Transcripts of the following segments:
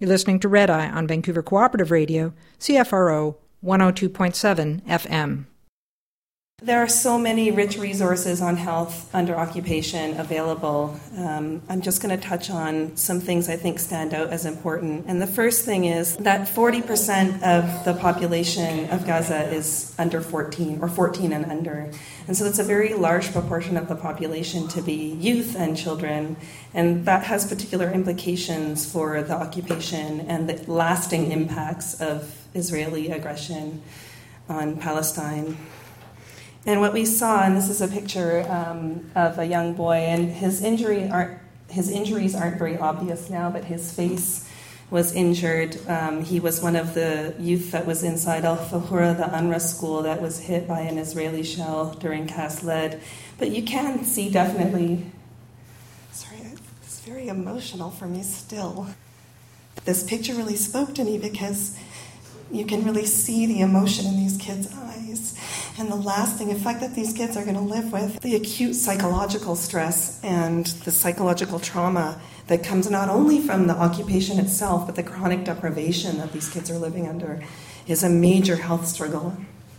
You're listening to Red Eye on Vancouver Cooperative Radio, CFRO 102.7 FM. There are so many rich resources on health under occupation available. I'm just going to touch on some things I think stand out as important. And the first thing is that 40% of the population of Gaza is under 14 or 14 and under. And so it's a very large proportion of the population to be youth and children. And that has particular implications for the occupation and the lasting impacts of Israeli aggression on Palestine. And what we saw, and this is a picture of a young boy, and his injuries aren't very obvious now, but his face was injured. He was one of the youth that was inside Al-Fahura, the UNRWA school that was hit by an Israeli shell during Cast Lead. But you can see definitely, it's very emotional for me still. This picture really spoke to me because you can really see the emotion in these kids' eyes and the lasting effect that these kids are going to live with. The acute psychological stress and the psychological trauma that comes not only from the occupation itself, but the chronic deprivation that these kids are living under is a major health struggle.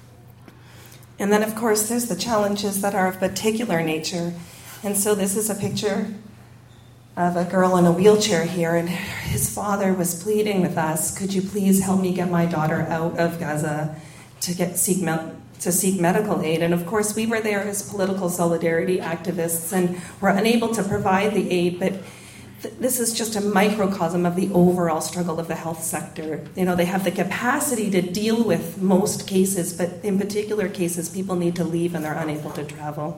And then, of course, there's the challenges that are of particular nature. And so this is a picture of a girl in a wheelchair here, and his father was pleading with us, could you please help me get my daughter out of Gaza to seek medical aid? And of course, we were there as political solidarity activists and were unable to provide the aid, but this is just a microcosm of the overall struggle of the health sector. You know, they have the capacity to deal with most cases, but in particular cases, people need to leave and they're unable to travel.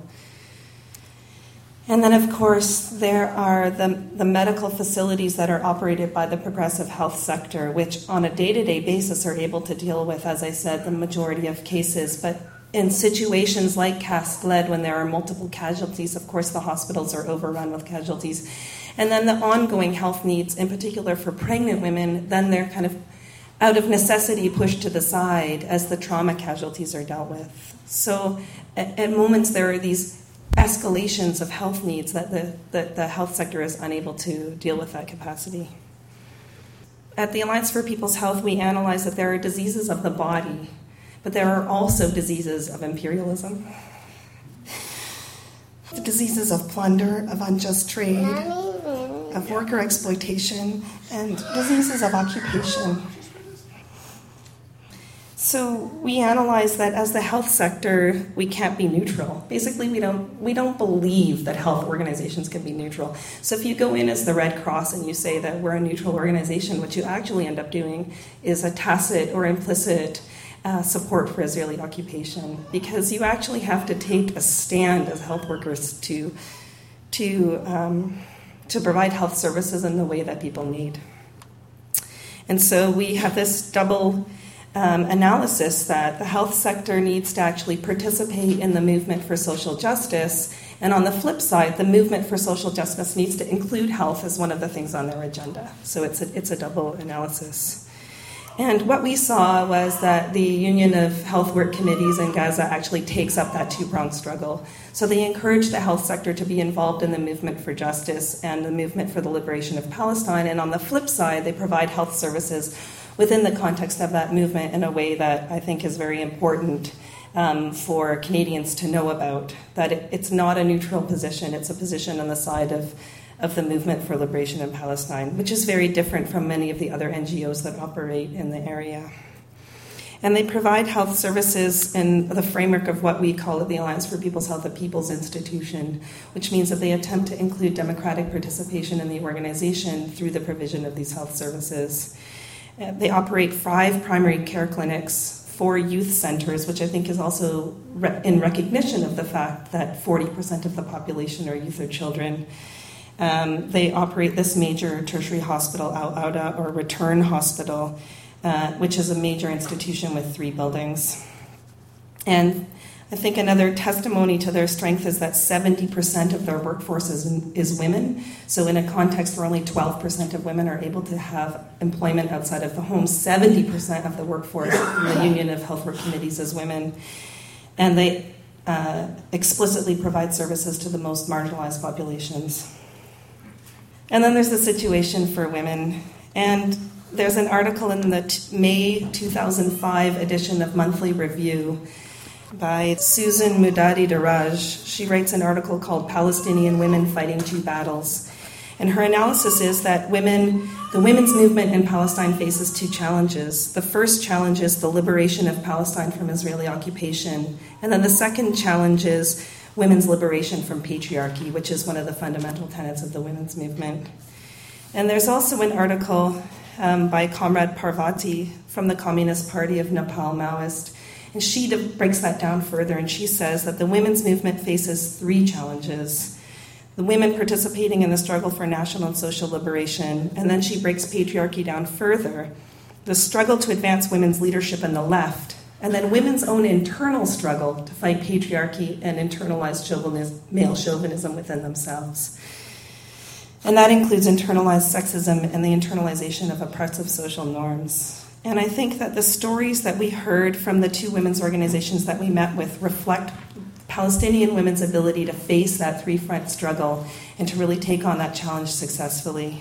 And then, of course, there are the medical facilities that are operated by the progressive health sector, which on a day-to-day basis are able to deal with, as I said, the majority of cases. But in situations like Cast Lead, when there are multiple casualties, of course, the hospitals are overrun with casualties. And then the ongoing health needs, in particular for pregnant women, then they're kind of out of necessity pushed to the side as the trauma casualties are dealt with. So at moments there are these escalations of health needs that the health sector is unable to deal with that capacity. At the Alliance for People's Health, we analyze that there are diseases of the body, but there are also diseases of imperialism. The diseases of plunder, of unjust trade, of worker exploitation, and diseases of occupation. So we analyze that as the health sector, we can't be neutral. Basically, we don't believe that health organizations can be neutral. So if you go in as the Red Cross and you say that we're a neutral organization, what you actually end up doing is a tacit or implicit support for Israeli occupation, because you actually have to take a stand as health workers to provide health services in the way that people need. And so we have this double analysis that the health sector needs to actually participate in the movement for social justice, and on the flip side, the movement for social justice needs to include health as one of the things on their agenda. So it's a double analysis. And what we saw was that the Union of Health Work Committees in Gaza actually takes up that two-pronged struggle. So they encourage the health sector to be involved in the movement for justice and the movement for the liberation of Palestine, and on the flip side, they provide health services within the context of that movement in a way that I think is very important for Canadians to know about, that it's not a neutral position, it's a position on the side of the movement for liberation in Palestine, which is very different from many of the other NGOs that operate in the area. And they provide health services in the framework of what we call at the Alliance for People's Health a people's institution, which means that they attempt to include democratic participation in the organization through the provision of these health services. They operate 5 primary care clinics, 4 youth centers, which I think is also in recognition of the fact that 40% of the population are youth or children. They operate this major tertiary hospital, Al Auda, or Return Hospital, which is a major institution with 3 buildings. And I think another testimony to their strength is that 70% of their workforce is women. So in a context where only 12% of women are able to have employment outside of the home, 70% of the workforce in the Union of Health Work Committees is women. And they explicitly provide services to the most marginalized populations. And then there's the situation for women. And There's an article in the May 2005 edition of Monthly Review by Susan Mudadi Daraj. She writes an article called Palestinian Women Fighting Two Battles. And her analysis is that the women's movement in Palestine faces two challenges. The first challenge is the liberation of Palestine from Israeli occupation. And then the second challenge is women's liberation from patriarchy, which is one of the fundamental tenets of the women's movement. And there's also an article by Comrade Parvati from the Communist Party of Nepal, Maoist. And she breaks that down further, and she says that the women's movement faces three challenges. The women participating in the struggle for national and social liberation, and then she breaks patriarchy down further. The struggle to advance women's leadership in the left, and then women's own internal struggle to fight patriarchy and internalized male chauvinism within themselves. And that includes internalized sexism and the internalization of oppressive social norms. And I think that the stories that we heard from the two women's organizations that we met with reflect Palestinian women's ability to face that three-front struggle and to really take on that challenge successfully.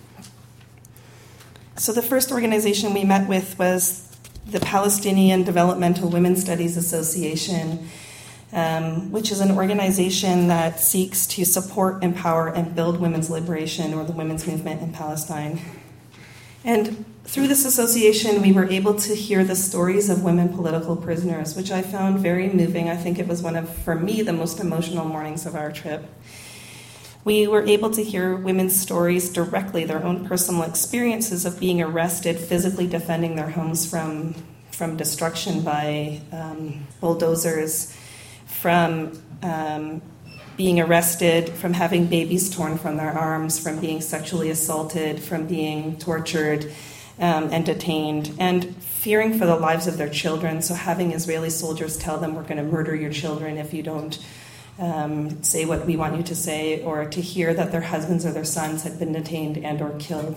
So the first organization we met with was the Palestinian Developmental Women's Studies Association, which is an organization that seeks to support, empower, and build women's liberation or the women's movement in Palestine. And through this association, we were able to hear the stories of women political prisoners, which I found very moving. I think it was one of, for me, the most emotional mornings of our trip. We were able to hear women's stories directly, their own personal experiences of being arrested, physically defending their homes from destruction by bulldozers, from being arrested, from having babies torn from their arms, from being sexually assaulted, from being tortured and detained, and fearing for the lives of their children. So having Israeli soldiers tell them, we're going to murder your children if you don't say what we want you to say, or to hear that their husbands or their sons had been detained and or killed.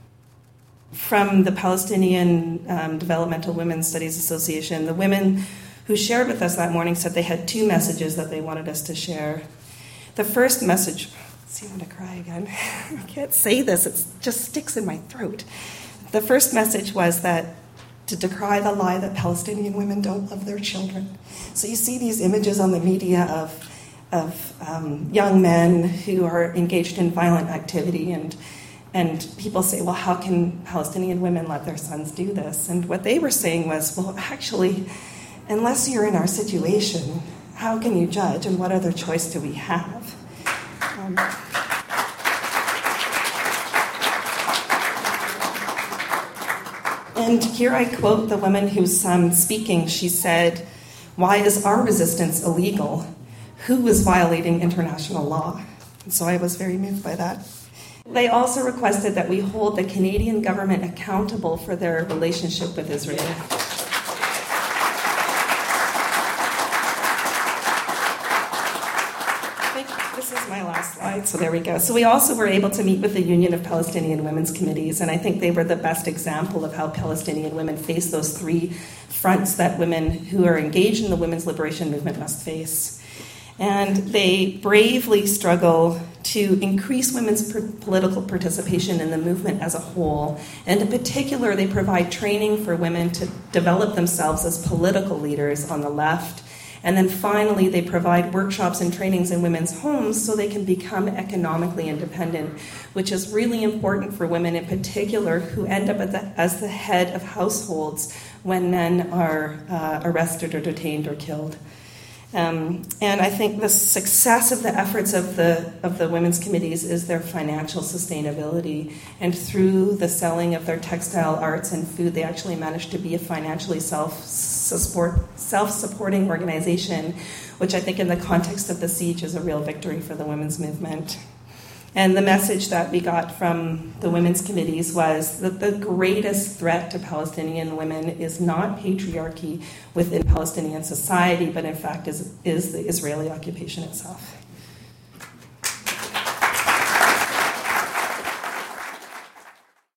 From the Palestinian Developmental Women's Studies Association, the women who shared with us that morning said they had two messages that they wanted us to share. The first message, see, I'm going to cry again. I can't say this, it just sticks in my throat. The first message was that to decry the lie that Palestinian women don't love their children. So you see these images on the media of young men who are engaged in violent activity, and people say, well, how can Palestinian women let their sons do this? And what they were saying was, well, actually, unless you're in our situation, how can you judge, and what other choice do we have? And here I quote the woman who's speaking. She said, why is our resistance illegal? Who is violating international law? And so I was very moved by that. They also requested that we hold the Canadian government accountable for their relationship with Israel. This is my last slide, so there we go. So we also were able to meet with the Union of Palestinian Women's Committees, and I think they were the best example of how Palestinian women face those three fronts that women who are engaged in the women's liberation movement must face. And they bravely struggle to increase women's political participation in the movement as a whole. And in particular, they provide training for women to develop themselves as political leaders on the left. And then finally, they provide workshops and trainings in women's homes so they can become economically independent, which is really important for women in particular who end up as the head of households when men are arrested or detained or killed. And I think the success of the efforts of the women's committees is their financial sustainability. And through the selling of their textile arts and food, they actually managed to be a financially self-supporting organization, which I think in the context of the siege is a real victory for the women's movement. And the message that we got from the women's committees was that the greatest threat to Palestinian women is not patriarchy within Palestinian society, but in fact is the Israeli occupation itself.